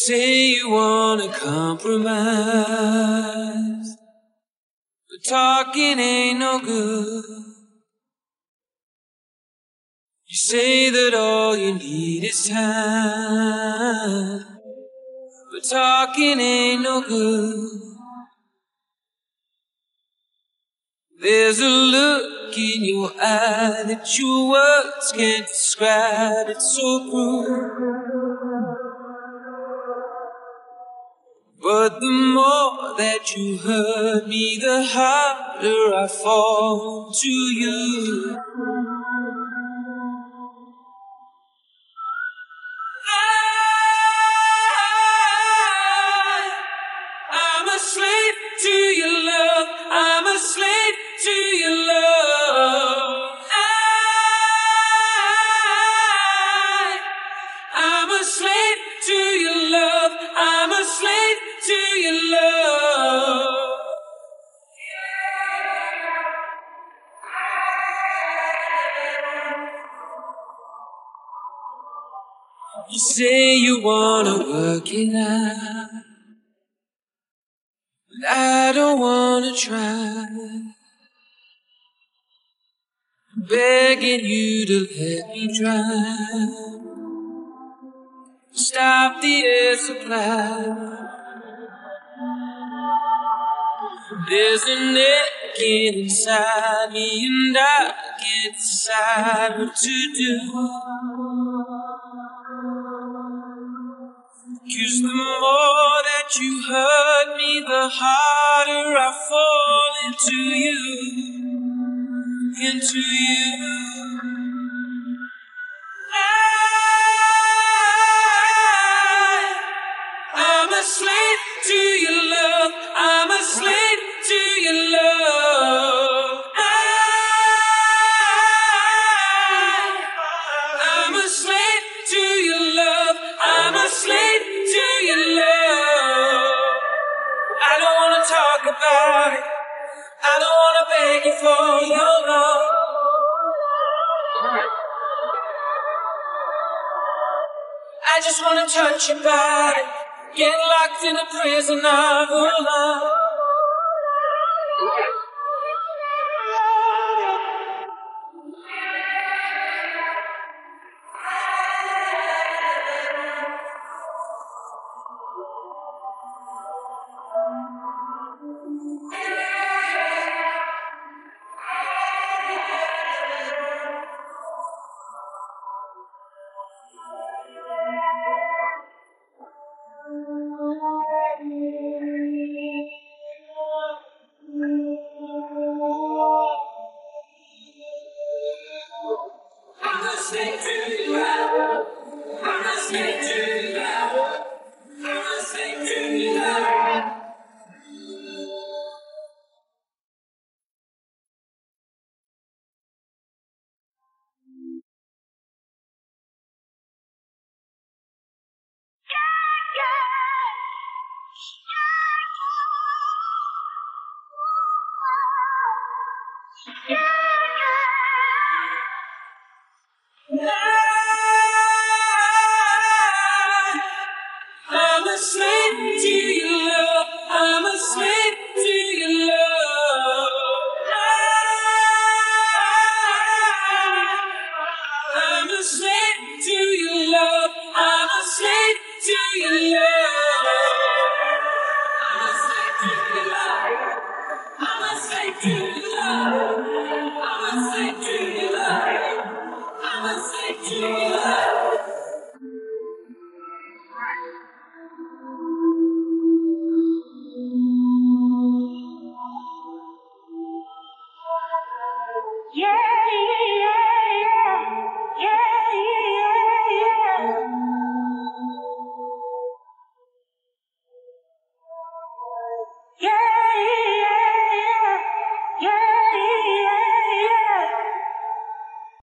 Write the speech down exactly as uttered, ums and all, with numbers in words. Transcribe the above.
say you wanna compromise, but talking ain't no good. You say that all you need is time, but talking ain't no good. There's a look in your eye that your words can't describe. It's so cruel. But the more that you hurt me, the harder I fall to you. I, I'm a slave to your love. I'm a slave to your love. I, I'm a slave to your love. I'm a slave to your love. You say you wanna work it out, but I don't wanna try. I'm begging you to let me try. Stop the air supply. There's an aching inside me, and I can't decide what to do. 'Cause the more that you hurt me, the harder I fall into you, into you. I, I'm a slave to your love. I'm a slave to your love. I, I'm a slave to your love. I'm a slave to your love. I don't wanna talk about it. I don't wanna beg you for your love. I just wanna touch your body, get locked in a prison of your love. I'm a slave to your love. I'm a slave to your love. I'm a slave to your love. I'm a slave to your love. I'm a slave to your love. I'm a slave to your love. I'm a slave to your love. I'm a slave to your love. I'm a slave to your love.